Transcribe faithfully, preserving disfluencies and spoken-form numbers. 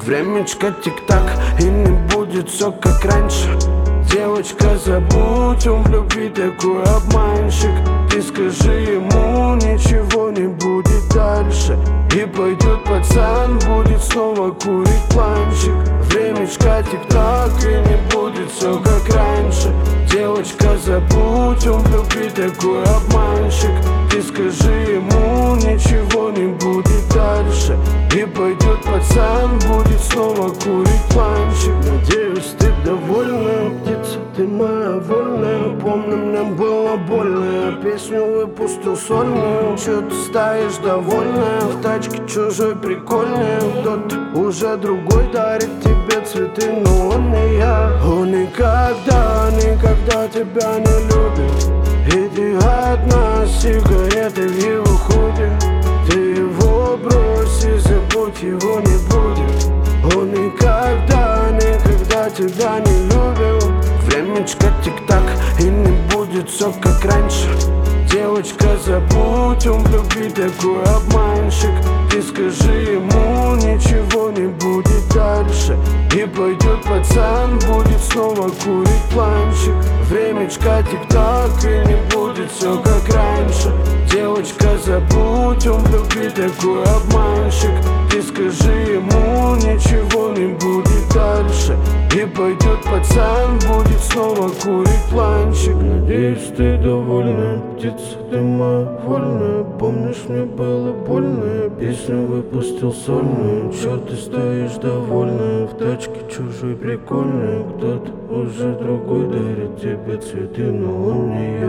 Времечко тик-так, и не будет все как раньше. Девочка, забудь, он в любви такой обманщик. Ты скажи ему, ничего не будет дальше. И пойдет пацан, будет снова курить планчик. Времечко тик-так, и не будет все как раньше. Девочка, забудь, он в любви такой обманщик. Ты скажи ему, ничего не будет дальше. И пойдет пацан, будет снова курить планчик. Надеюсь, ты довольна, птица, ты моя вольная. Помню, мне было больно, я песню выпустил сольную. Чё ты стоишь довольная, в тачке чужой прикольный. Кто-то уже другой дарит тебе цветы, но он не я. Он никогда, никогда тебя не любит. И ты одна с сигаретой в его худе. Ты его брось и забудь, его не будет. Он никогда, никогда тебя не любил. Времечко тик-так, и не будет все как раньше. Девочка, забудь, он в любви такой обманщик. Ты скажи ему, ничего не будет дальше. И пойдет пацан, будет снова курить планчик. Времечко тик-так, и не будет все как раньше. Девочка, забудь, он в любви такой обманщик. Ты скажи ему, ничего не будет дальше. И пойдет пацан, будет снова курить планчик. Надеюсь, ты довольна, птица, ты моя вольная. Помнишь, мне было больно, я песню выпустил сольную. Чё ты стоишь довольная, в тачке чужой прикольный. Кто-то уже другой дарит тебе цветы, но он не я.